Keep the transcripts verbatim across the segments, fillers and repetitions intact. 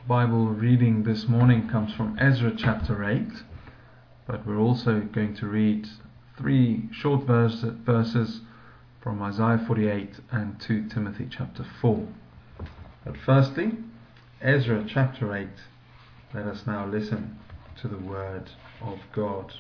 Bible reading this morning comes from Ezra chapter eight, but we're also going to read three short verse, verses from Isaiah forty-eight and two Timothy chapter four. But firstly, Ezra chapter eight. Let us now listen to the word of God.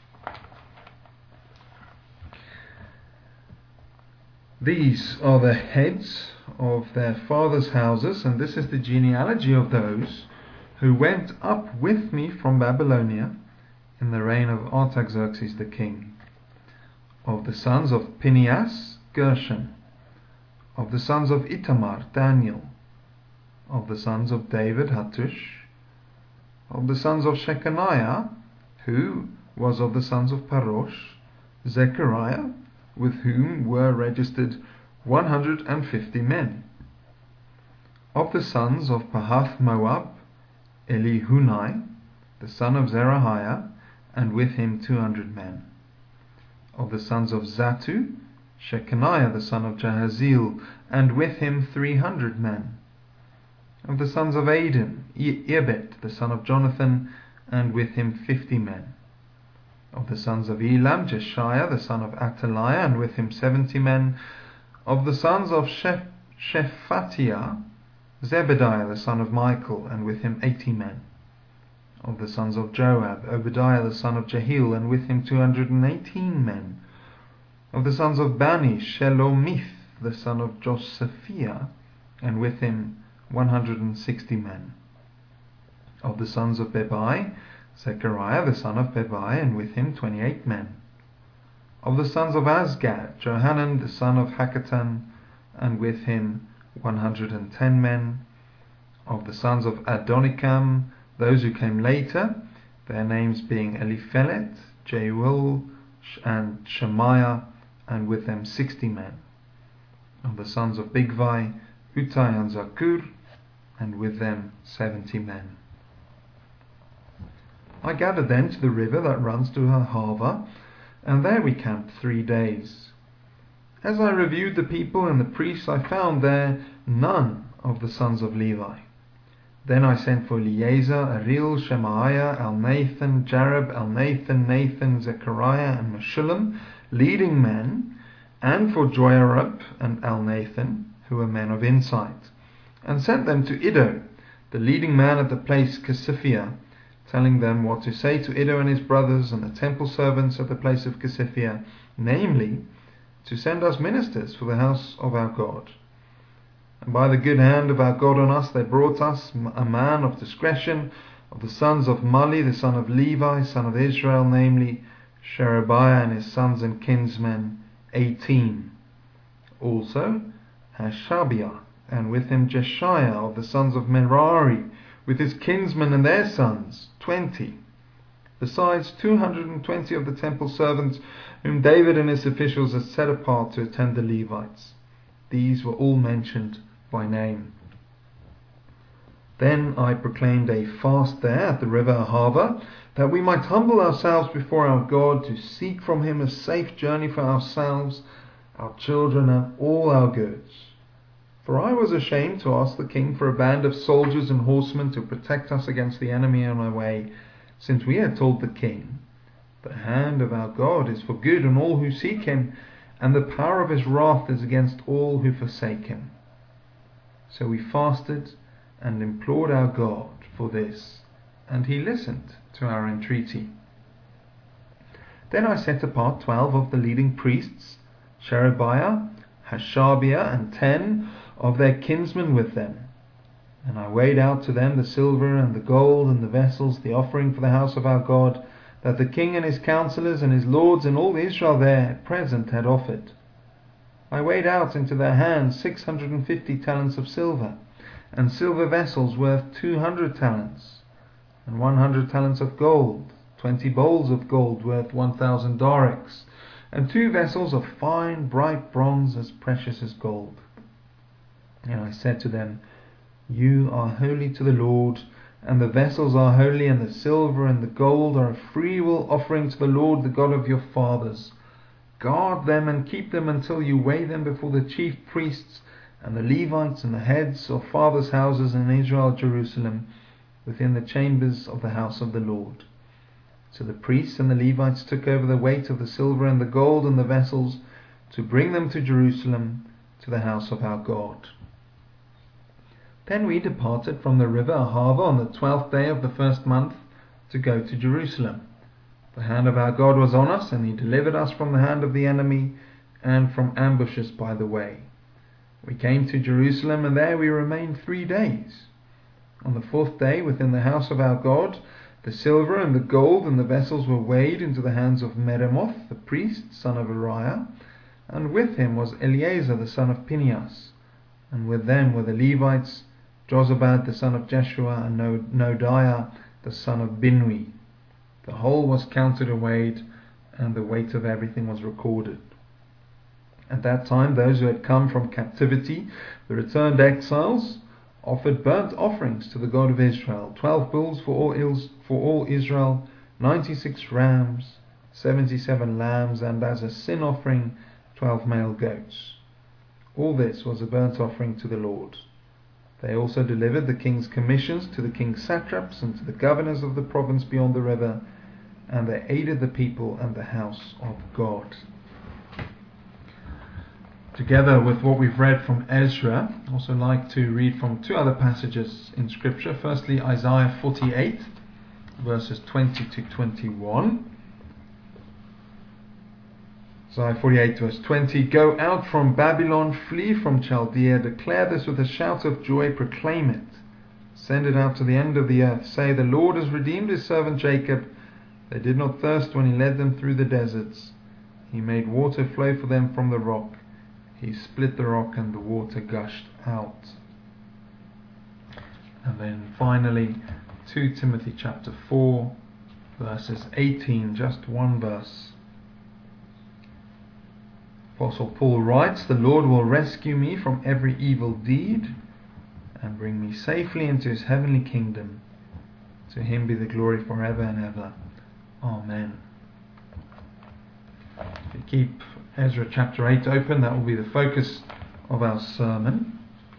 These are the heads of their fathers' houses, and this is the genealogy of those who went up with me from Babylonia in the reign of Artaxerxes the king. Of the sons of Phinehas, Gershon. Of the sons of Ithamar, Daniel. Of the sons of David, Hattush. Of the sons of Shechaniah, who was of the sons of Parosh, Zechariah, with whom were registered one hundred fifty men. Of the sons of Pahath Moab, Elihunai, the son of Zerahiah, and with him two hundred men. Of the sons of Zatu, Shechaniah the son of Jahaziel, and with him three hundred men. Of the sons of Adin, Ebed the son of Jonathan, and with him fifty men. Of the sons of Elam, Jeshiah the son of Athaliah, and with him seventy men. Of the sons of Sheph- Shephatiah, Zebediah the son of Michael, and with him eighty men. Of the sons of Joab, Obadiah the son of Jehiel, and with him two hundred and eighteen men. Of the sons of Bani, Shelomith the son of Josephiah, and with him one hundred and sixty men. Of the sons of Bebai, Zechariah the son of Bebai, and with him twenty-eight men. Of the sons of Azgad, Johanan the son of Hakatan, and with him one hundred and ten men. Of the sons of Adonikam, those who came later, their names being Eliphelet, Jeuel, and Shemaiah, and with them sixty men. Of the sons of Bigvai, Uttai and Zakur, and with them seventy men. I gathered then to the river that runs to Ahava, and there we camped three days. As I reviewed the people and the priests, I found there none of the sons of Levi. Then I sent for Eleazar, Aril, Shemaiah, Elnathan, Jareb, Elnathan, Nathan, Zechariah, and Meshullam, leading men, and for Joarib and Elnathan, who were men of insight, and sent them to Iddo, the leading man at the place Casiphia, telling them what to say to Iddo and his brothers and the temple servants at the place of Casiphia, namely, to send us ministers for the house of our God. And by the good hand of our God on us, they brought us a man of discretion, of the sons of Mali, the son of Levi, son of Israel, namely, Sherebiah and his sons and kinsmen, eighteen. Also, Hashabiah, and with him Jeshiah, of the sons of Merari, with his kinsmen and their sons, twenty. Besides two hundred and twenty of the temple servants, whom David and his officials had set apart to attend the Levites. These were all mentioned by name. Then I proclaimed a fast there at the river Ahava, that we might humble ourselves before our God, to seek from him a safe journey for ourselves, our children, and all our goods. For I was ashamed to ask the king for a band of soldiers and horsemen to protect us against the enemy on our way, since we had told the king, the hand of our God is for good on all who seek him, and the power of his wrath is against all who forsake him. So we fasted and implored our God for this, and he listened to our entreaty. Then I set apart twelve of the leading priests, Sherebiah, Hashabiah, and ten of their kinsmen with them. And I weighed out to them the silver and the gold and the vessels, the offering for the house of our God, that the king and his counselors and his lords and all Israel there present had offered. I weighed out into their hands six hundred and fifty talents of silver, and silver vessels worth two hundred talents, and one hundred talents of gold, twenty bowls of gold worth one thousand darics, and two vessels of fine bright bronze as precious as gold. And I said to them, You are holy to the Lord, and the vessels are holy, and the silver and the gold are a freewill offering to the Lord, the God of your fathers. Guard them and keep them until you weigh them before the chief priests and the Levites and the heads of fathers' houses in Israel at Jerusalem, within the chambers of the house of the Lord. So the priests and the Levites took over the weight of the silver and the gold and the vessels, to bring them to Jerusalem, to the house of our God. Then we departed from the river Ahava on the twelfth day of the first month, to go to Jerusalem. The hand of our God was on us, and he delivered us from the hand of the enemy, and from ambushes by the way. We came to Jerusalem, and there we remained three days. On the fourth day, within the house of our God, the silver and the gold and the vessels were weighed into the hands of Meremoth, the priest, son of Uriah, and with him was Eleazar, the son of Phinehas, and with them were the Levites, Jozabad, the son of Jeshua, and Nodiah, the son of Binnui. The whole was counted and weighed, and the weight of everything was recorded. At that time, those who had come from captivity, the returned exiles, offered burnt offerings to the God of Israel, twelve bulls for all, Ils- for all Israel, ninety-six rams, seventy-seven lambs, and as a sin offering, twelve male goats. All this was a burnt offering to the Lord. They also delivered the king's commissions to the king's satraps and to the governors of the province beyond the river, and they aided the people and the house of God. Together with what we've read from Ezra, I also like to read from two other passages in Scripture. Firstly, Isaiah forty-eight, verses twenty to twenty-one. Isaiah forty-eight, verse twenty. Go out from Babylon, flee from Chaldea, declare this with a shout of joy, proclaim it. Send it out to the end of the earth. Say, the Lord has redeemed his servant Jacob. They did not thirst when he led them through the deserts. He made water flow for them from the rock. He split the rock and the water gushed out. And then finally, Second Timothy chapter four, verses eighteen, just one verse. Apostle Paul writes, the Lord will rescue me from every evil deed and bring me safely into his heavenly kingdom. To him be the glory forever and ever. Amen. If you keep Ezra chapter eight open, that will be the focus of our sermon.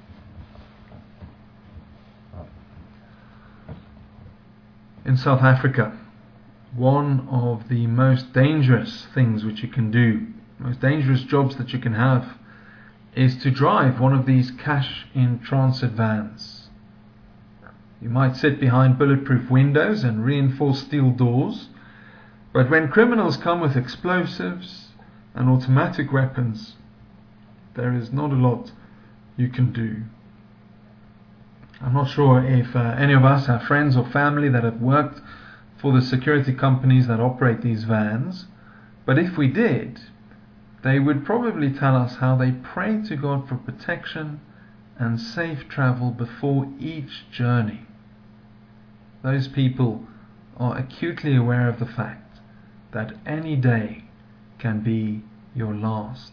In South Africa, one of the most dangerous things which you can do, most dangerous jobs that you can have, is to drive one of these cash in transit vans. You might sit behind bulletproof windows and reinforced steel doors, but when criminals come with explosives and automatic weapons, there is not a lot you can do. I'm not sure if uh, any of us have friends or family that have worked for the security companies that operate these vans, but if we did, they would probably tell us how they pray to God for protection and safe travel before each journey. Those people are acutely aware of the fact that any day can be your last.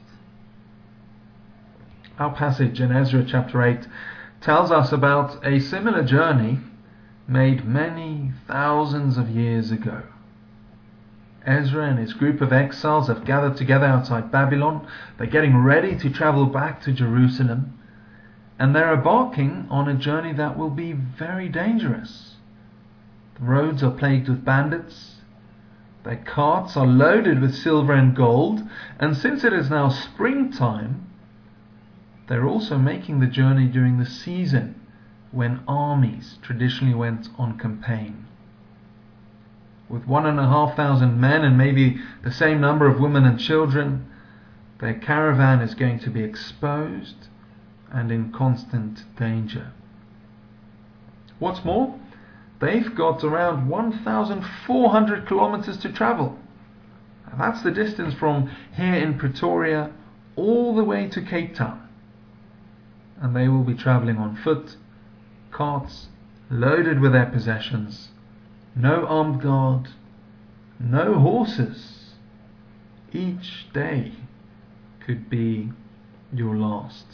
Our passage in Ezra chapter eight tells us about a similar journey made many thousands of years ago. Ezra and his group of exiles have gathered together outside Babylon. They're getting ready to travel back to Jerusalem, and they're embarking on a journey that will be very dangerous. The roads are plagued with bandits. Their carts are loaded with silver and gold, and since it is now springtime, they're also making the journey during the season when armies traditionally went on campaign. With one and a half thousand men and maybe the same number of women and children, their caravan is going to be exposed and in constant danger. What's more, they've got around one thousand four hundred kilometers to travel. Now that's the distance from here in Pretoria all the way to Cape Town. And they will be traveling on foot, carts loaded with their possessions, no armed guard, no horses. Each day could be your last.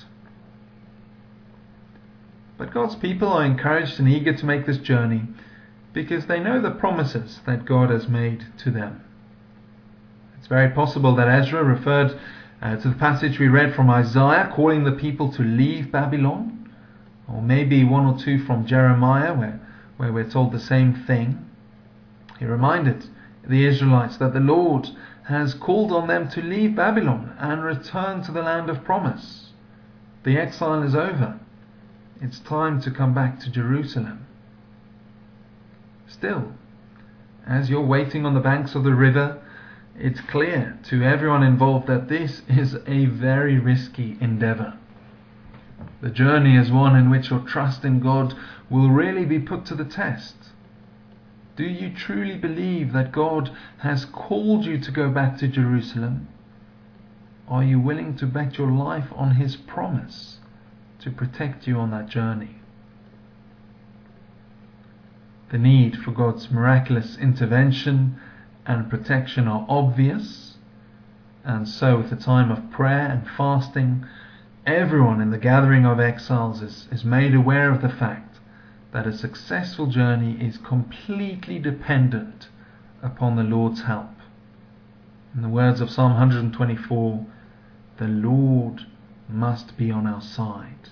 But God's people are encouraged and eager to make this journey because they know the promises that God has made to them. It's very possible that Ezra referred uh, to the passage we read from Isaiah calling the people to leave Babylon, or maybe one or two from Jeremiah where, where we're told the same thing. He reminded the Israelites that the Lord has called on them to leave Babylon and return to the land of promise. The exile is over. It's time to come back to Jerusalem. Still, as you're waiting on the banks of the river, it's clear to everyone involved that this is a very risky endeavor. The journey is one in which your trust in God will really be put to the test. Do you truly believe that God has called you to go back to Jerusalem? Are you willing to bet your life on His promise to protect you on that journey? The need for God's miraculous intervention and protection are obvious, and so with the time of prayer and fasting, everyone in the gathering of exiles is, is made aware of the fact that a successful journey is completely dependent upon the Lord's help. In the words of Psalm one twenty-four, the Lord must be on our side.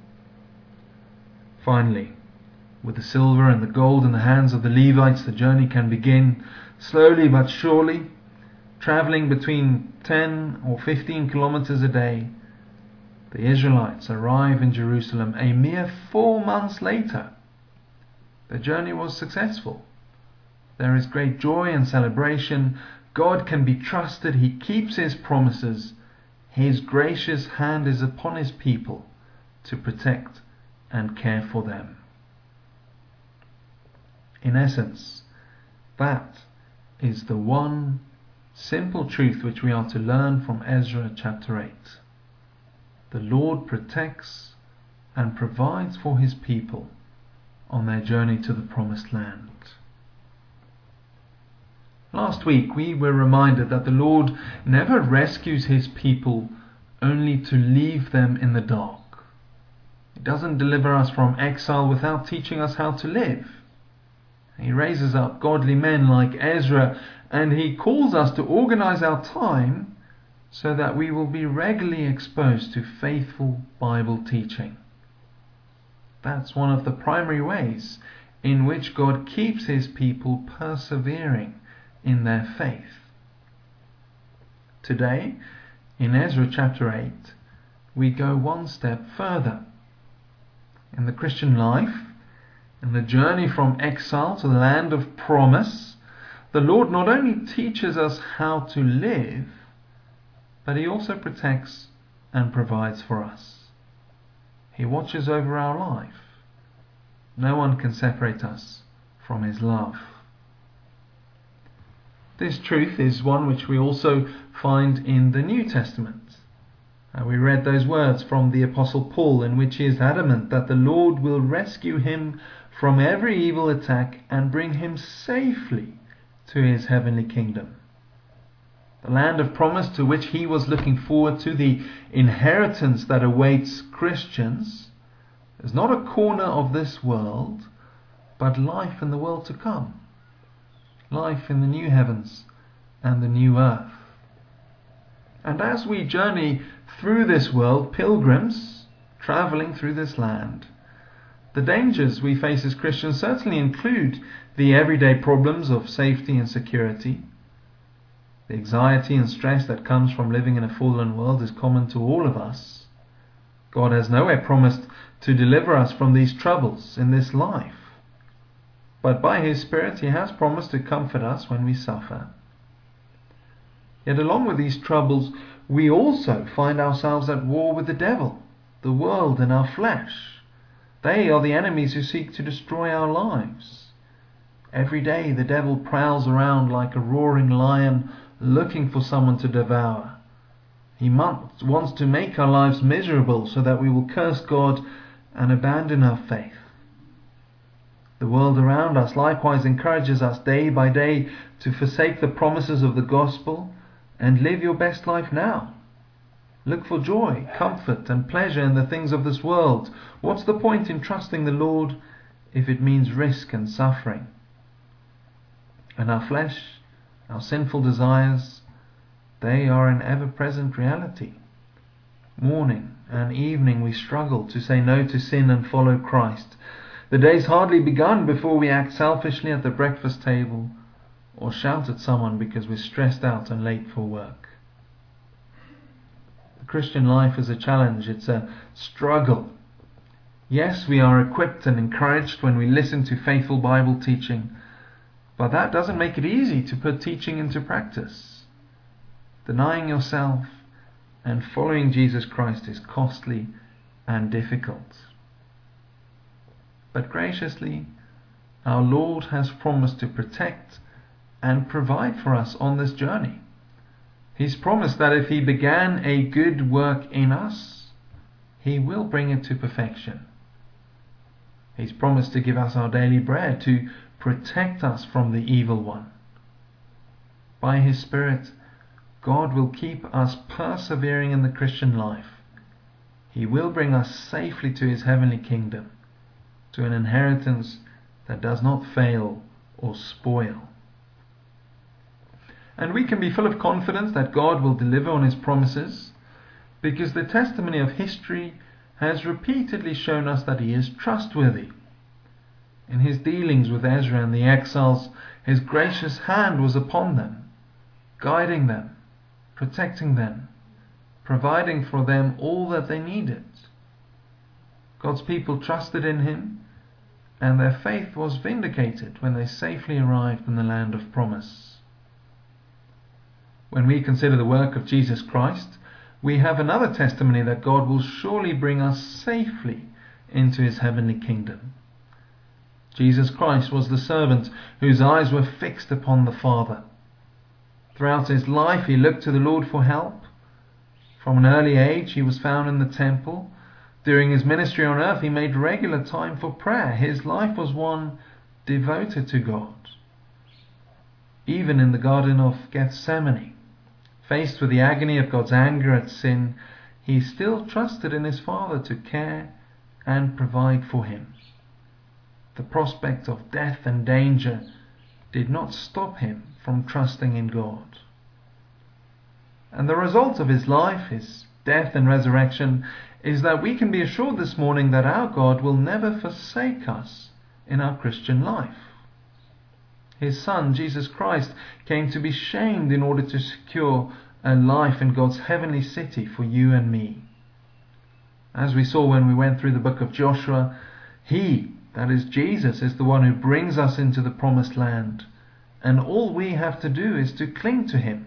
Finally, with the silver and the gold in the hands of the Levites, the journey can begin slowly but surely, traveling between ten or fifteen kilometers a day. The Israelites arrive in Jerusalem a mere four months later. The journey was successful. There is great joy and celebration. God can be trusted. He keeps His promises. His gracious hand is upon His people to protect and care for them. In essence, that is the one simple truth which we are to learn from Ezra chapter eight. The Lord protects and provides for His people on their journey to the promised land. Last week we were reminded that the Lord never rescues His people only to leave them in the dark. He doesn't deliver us from exile without teaching us how to live. He raises up godly men like Ezra, and He calls us to organize our time so that we will be regularly exposed to faithful Bible teaching. That's one of the primary ways in which God keeps His people persevering in their faith. Today, in Ezra chapter eight, we go one step further. In the Christian life, in the journey from exile to the land of promise, the Lord not only teaches us how to live, but He also protects and provides for us. He watches over our life. No one can separate us from His love. This truth is one which we also find in the New Testament. Uh, we read those words from the Apostle Paul in which he is adamant that the Lord will rescue him from every evil attack and bring him safely to His heavenly kingdom. The land of promise to which he was looking forward to, the inheritance that awaits Christians, is not a corner of this world, but life in the world to come. Life in the new heavens and the new earth. And as we journey through this world, pilgrims traveling through this land, the dangers we face as Christians certainly include the everyday problems of safety and security. The anxiety and stress that comes from living in a fallen world is common to all of us. God has nowhere promised to deliver us from these troubles in this life. But by His Spirit He has promised to comfort us when we suffer. Yet along with these troubles, we also find ourselves at war with the devil, the world and our flesh. They are the enemies who seek to destroy our lives. Every day the devil prowls around like a roaring lion, looking for someone to devour. He wants to make our lives miserable so that we will curse God and abandon our faith. The world around us likewise encourages us day by day to forsake the promises of the gospel and live your best life now. Look for joy, comfort and pleasure in the things of this world. What's the point in trusting the Lord if it means risk and suffering? And our flesh, our sinful desires, They are an ever-present reality. Morning and evening we struggle to say no to sin and follow Christ. The day's hardly begun before we act selfishly at the breakfast table or shout at someone because we're stressed out and late for work. The Christian life is a challenge. It's a struggle. Yes, we are equipped and encouraged when we listen to faithful Bible teaching, but that doesn't make it easy to put teaching into practice. Denying yourself and following Jesus Christ is costly and difficult. But graciously, our Lord has promised to protect and provide for us on this journey. He's promised that if He began a good work in us, He will bring it to perfection. He's promised to give us our daily bread, to protect us from the evil one. By His Spirit, God will keep us persevering in the Christian life. He will bring us safely to His heavenly kingdom, to an inheritance that does not fail or spoil. And we can be full of confidence that God will deliver on His promises, because the testimony of history has repeatedly shown us that He is trustworthy. In His dealings with Ezra and the exiles, His gracious hand was upon them, guiding them, protecting them, providing for them all that they needed. God's people trusted in Him, and their faith was vindicated when they safely arrived in the land of promise. When we consider the work of Jesus Christ, we have another testimony that God will surely bring us safely into His heavenly kingdom. Jesus Christ was the servant whose eyes were fixed upon the Father. Throughout His life He looked to the Lord for help. From an early age He was found in the temple. During His ministry on earth He made regular time for prayer. His life was one devoted to God. Even in the Garden of Gethsemane, faced with the agony of God's anger at sin, He still trusted in His Father to care and provide for Him. The prospect of death and danger did not stop Him from trusting in God. And the result of His life, His death and resurrection, is that we can be assured this morning that our God will never forsake us in our Christian life. His Son, Jesus Christ, came to be shamed in order to secure a life in God's heavenly city for you and me. As we saw when we went through the book of Joshua, He, that is Jesus, is the one who brings us into the promised land, and all we have to do is to cling to Him.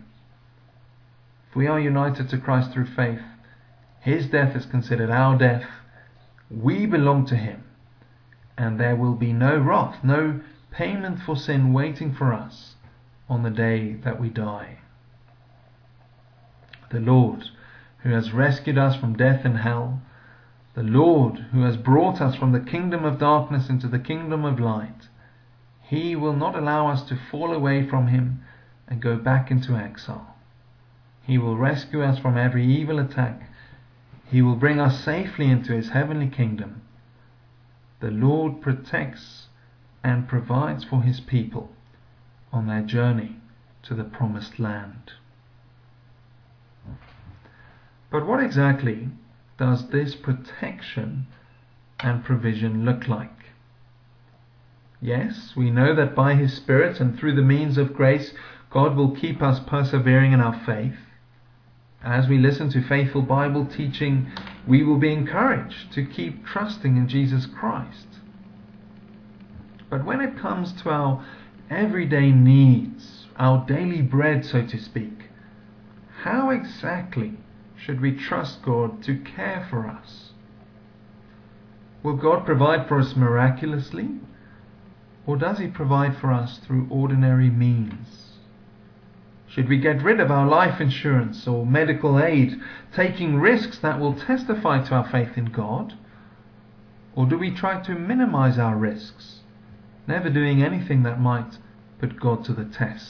If we are united to Christ through faith, His death is considered our death, we belong to Him, and there will be no wrath, no payment for sin waiting for us on the day that we die. The Lord, who has rescued us from death and hell, the Lord, who has brought us from the kingdom of darkness into the kingdom of light, He will not allow us to fall away from Him and go back into exile. He will rescue us from every evil attack. He will bring us safely into His heavenly kingdom. The Lord protects and provides for His people on their journey to the promised land. But what exactly does this protection and provision look like? Yes, we know that by His Spirit and through the means of grace, God will keep us persevering in our faith. As we listen to faithful Bible teaching, we will be encouraged to keep trusting in Jesus Christ. But when it comes to our everyday needs, our daily bread, so to speak, how exactly should we trust God to care for us? Will God provide for us miraculously, or does He provide for us through ordinary means? Should we get rid of our life insurance or medical aid, taking risks that will testify to our faith in God? Or do we try to minimize our risks, never doing anything that might put God to the test?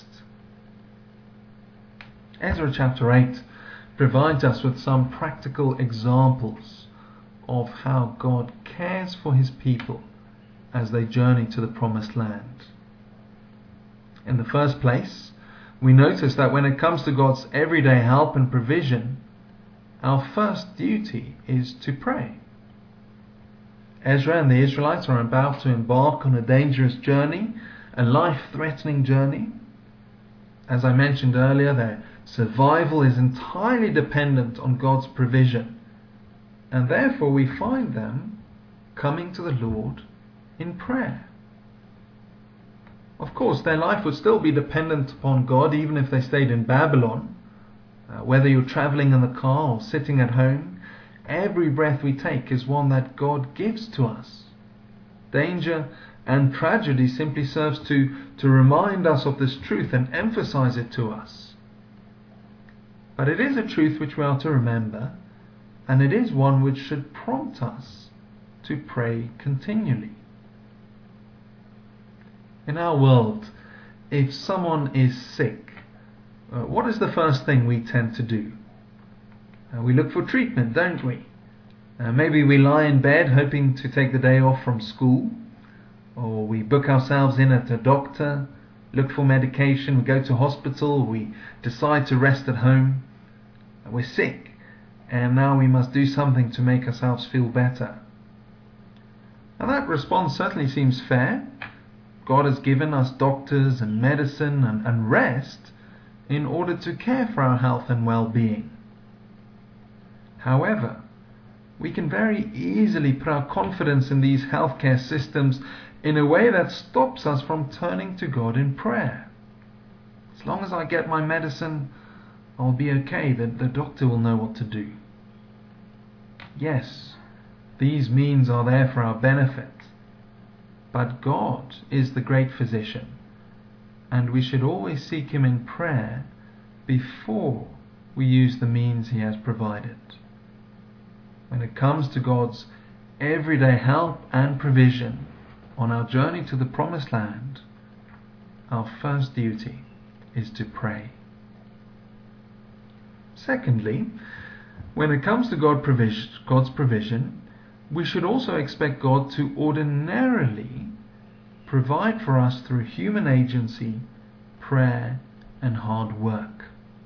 Ezra chapter eight provides us with some practical examples of how God cares for His people as they journey to the promised land. In the first place, we notice that when it comes to God's everyday help and provision, our first duty is to pray. Ezra and the Israelites are about to embark on a dangerous journey, a life-threatening journey. As I mentioned earlier, their survival is entirely dependent on God's provision, and therefore we find them coming to the Lord in prayer. Of course, their life would still be dependent upon God even if they stayed in Babylon. Uh, whether you're traveling in the car or sitting at home, every breath we take is one that God gives to us. Danger and tragedy simply serves to, to remind us of this truth and emphasize it to us. But it is a truth which we are to remember, and it is one which should prompt us to pray continually. In our world, if someone is sick, uh, what is the first thing we tend to do? Uh, we look for treatment, don't we? Uh, maybe we lie in bed hoping to take the day off from school, or we book ourselves in at a doctor, look for medication, we go to hospital, we decide to rest at home. We're sick, and now we must do something to make ourselves feel better. Now that response certainly seems fair. God has given us doctors and medicine and, and rest in order to care for our health and well-being. However, we can very easily put our confidence in these healthcare systems in a way that stops us from turning to God in prayer. As long as I get my medicine, I'll be okay. The, the doctor will know what to do. Yes, these means are there for our benefit, but God is the great physician, and we should always seek Him in prayer before we use the means He has provided. When it comes to God's everyday help and provision on our journey to the promised land, our first duty is to pray. Secondly, when it comes to God provision, God's provision, we should also expect God to ordinarily provide for us through human agency, prayer, and hard work.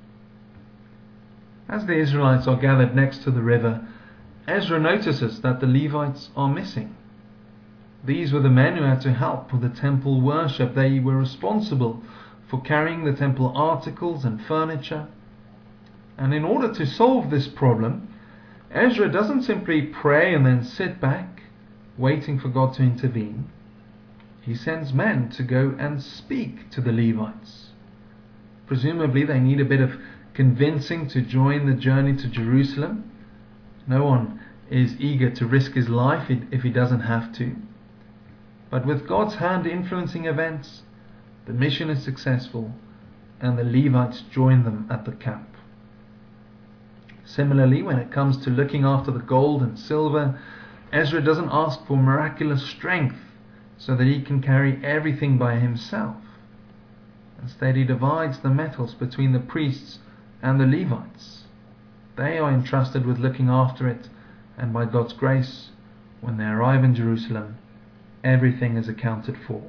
As the Israelites are gathered next to the river, Ezra notices that the Levites are missing. These were the men who had to help with the temple worship. They were responsible for carrying the temple articles and furniture. And in order to solve this problem, Ezra doesn't simply pray and then sit back, waiting for God to intervene. He sends men to go and speak to the Levites. Presumably they need a bit of convincing to join the journey to Jerusalem. No one is eager to risk his life if he doesn't have to. But with God's hand influencing events, the mission is successful, and the Levites join them at the camp. Similarly, when it comes to looking after the gold and silver, Ezra doesn't ask for miraculous strength so that he can carry everything by himself. Instead, he divides the metals between the priests and the Levites. They are entrusted with looking after it, and by God's grace, when they arrive in Jerusalem, everything is accounted for.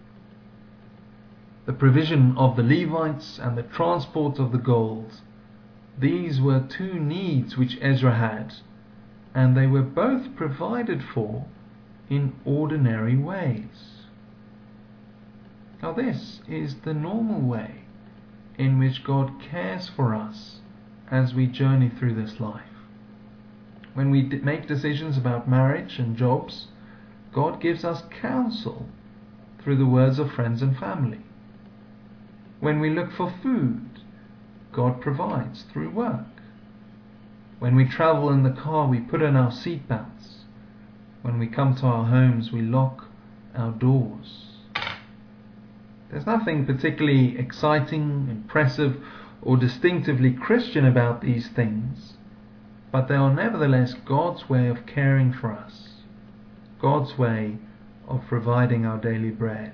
The provision of the Levites and the transport of the gold, these were two needs which Ezra had, and they were both provided for in ordinary ways. Now this is the normal way in which God cares for us as we journey through this life. When we make decisions about marriage and jobs, God gives us counsel through the words of friends and family. When we look for food, God provides through work. When we travel in the car, we put on our seat belts. When we come to our homes, we lock our doors. There's nothing particularly exciting, impressive, or distinctively Christian about these things, but they are nevertheless God's way of caring for us, God's way of providing our daily bread.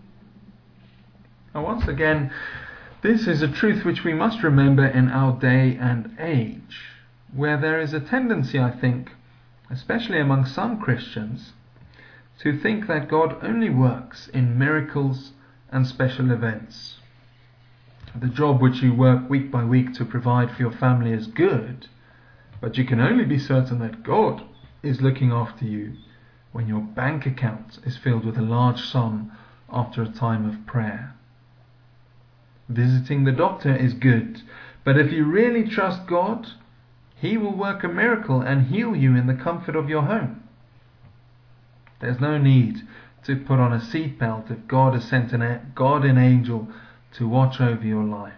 Now once again, this is a truth which we must remember in our day and age, where there is a tendency, I think, especially among some Christians, to think that God only works in miracles and special events. the job which you work week by week to provide for your family is good, but you can only be certain that God is looking after you when your bank account is filled with a large sum after a time of prayer. Visiting the doctor is good, but if you really trust God, He will work a miracle and heal you in the comfort of your home. There's no need to put on a seatbelt if God has sent a guardian angel to watch over your life.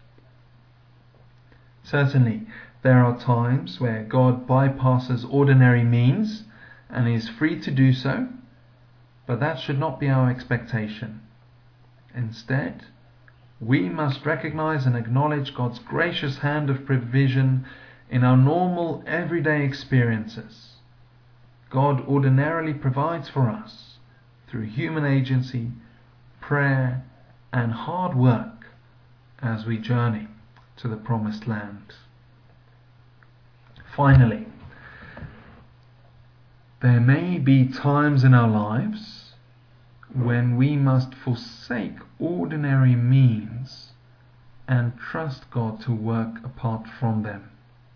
Certainly, there are times where God bypasses ordinary means and is free to do so, but that should not be our expectation. Instead, we must recognize and acknowledge God's gracious hand of provision in our normal, everyday experiences. God ordinarily provides for us through human agency, prayer, and hard work as we journey to the promised land. Finally, there may be times in our lives when we must forsake ordinary means and trust God to work apart from them.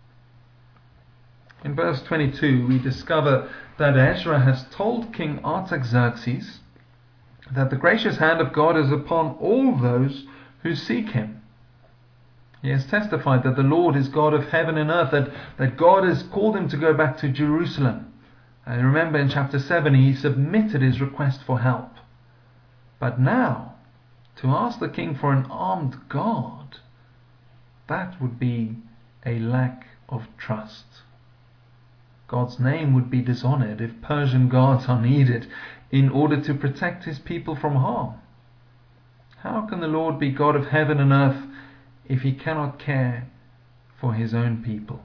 In verse twenty-two, we discover that Ezra has told King Artaxerxes that the gracious hand of God is upon all those who seek Him. He has testified that the Lord is God of heaven and earth, that, that God has called him to go back to Jerusalem. And remember in chapter seven, he submitted his request for help. But now, to ask the king for an armed guard, that would be a lack of trust. God's name would be dishonored if Persian guards are needed in order to protect His people from harm. How can the Lord be God of heaven and earth if He cannot care for His own people?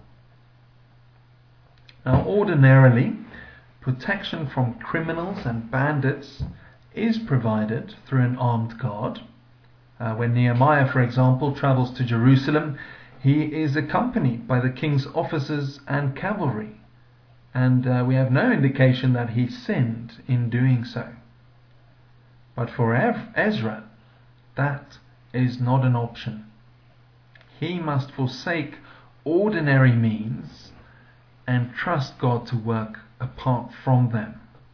Now, ordinarily, protection from criminals and bandits is provided through an armed guard. Uh, when Nehemiah, for example, travels to Jerusalem, he is accompanied by the king's officers and cavalry. And uh, we have no indication that he sinned in doing so. But for Ezra, that is not an option. He must forsake ordinary means and trust God to work apart from them.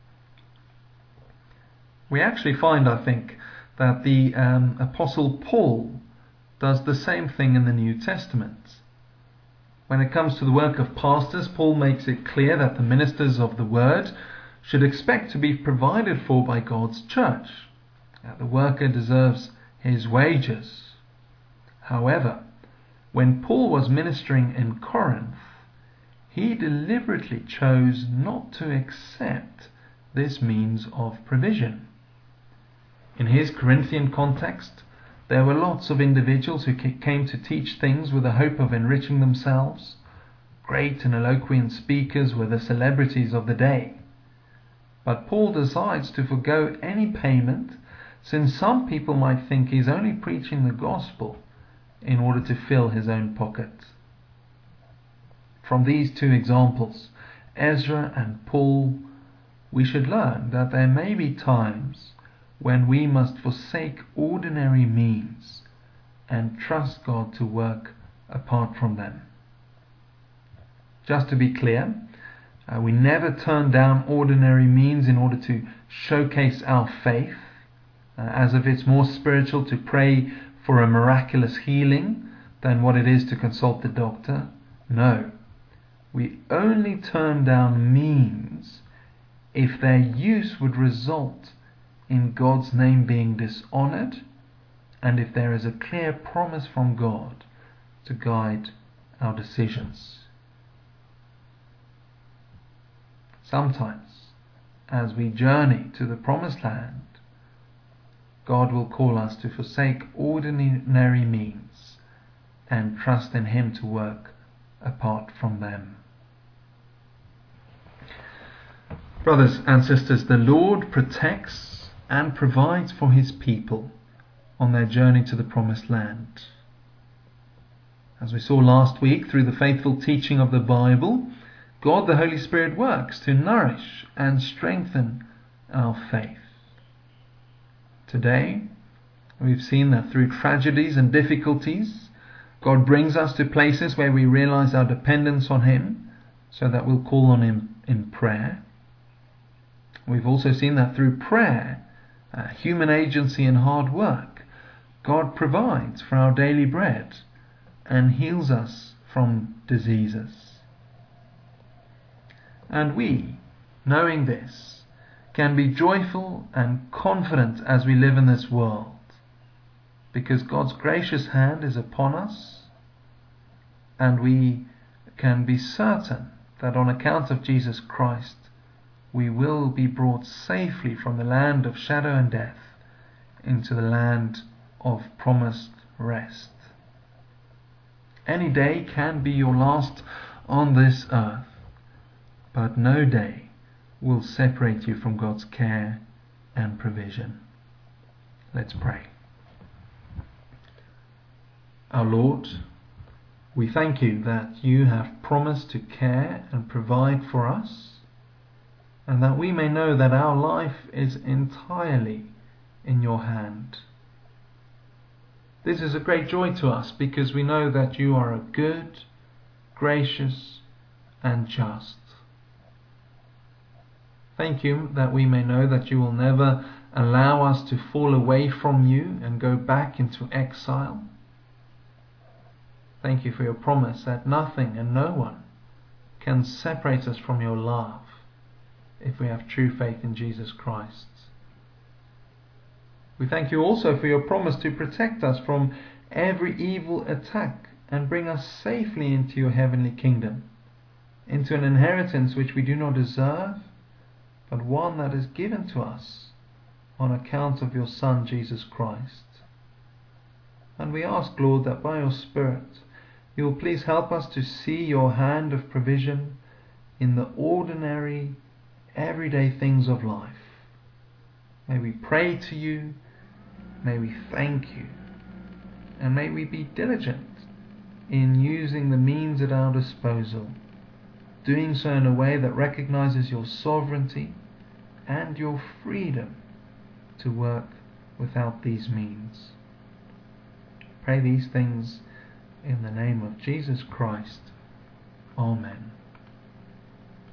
We actually find, I think, that the um, Apostle Paul does the same thing in the New Testament. When it comes to the work of pastors, Paul makes it clear that the ministers of the word should expect to be provided for by God's church, that the worker deserves his wages. However, when Paul was ministering in Corinth, he deliberately chose not to accept this means of provision. In his Corinthian context, there were lots of individuals who came to teach things with the hope of enriching themselves. Great and eloquent speakers were the celebrities of the day. But Paul decides to forgo any payment, since some people might think he's only preaching the gospel in order to fill his own pocket. From these two examples, Ezra and Paul, we should learn that there may be times when we must forsake ordinary means and trust God to work apart from them. Just to be clear, uh, we never turn down ordinary means in order to showcase our faith, uh, as if it's more spiritual to pray for a miraculous healing than what it is to consult the doctor. No, we only turn down means if their use would result in God's name being dishonored, and if there is a clear promise from God to guide our decisions. Sometimes, as we journey to the promised land, God will call us to forsake ordinary means and trust in Him to work apart from them. Brothers and sisters, the Lord protects and provides for His people on their journey to the promised land. As we saw last week, through the faithful teaching of the Bible, God the Holy Spirit works to nourish and strengthen our faith. Today, We've seen that through tragedies and difficulties, God brings us to places where we realize our dependence on Him, so that we'll call on Him in prayer. We've also seen that through prayer, uh, human agency and hard work, God provides for our daily bread and heals us from diseases. And we, knowing this, can be joyful and confident as we live in this world, because God's gracious hand is upon us, and we can be certain that on account of Jesus Christ we will be brought safely from the land of shadow and death into the land of promised rest. Any day can be your last on this earth, but no day will separate you from God's care and provision. Let's pray. Our Lord, we thank you that you have promised to care and provide for us, and that we may know that our life is entirely in your hand. This is a great joy to us, because we know that you are a good, gracious, and just. Thank you that we may know that you will never allow us to fall away from you and go back into exile. Thank you for your promise that nothing and no one can separate us from your love if we have true faith in Jesus Christ. We thank you also for your promise to protect us from every evil attack and bring us safely into your heavenly kingdom, into an inheritance which we do not deserve, but one that is given to us on account of your Son Jesus Christ. And we ask, Lord, that by your Spirit you will please help us to see your hand of provision in the ordinary, everyday things of life. May we pray to you, may we thank you, and may we be diligent in using the means at our disposal, doing so in a way that recognizes your sovereignty and your freedom to work without these means. Pray these things in the name of Jesus Christ. Amen.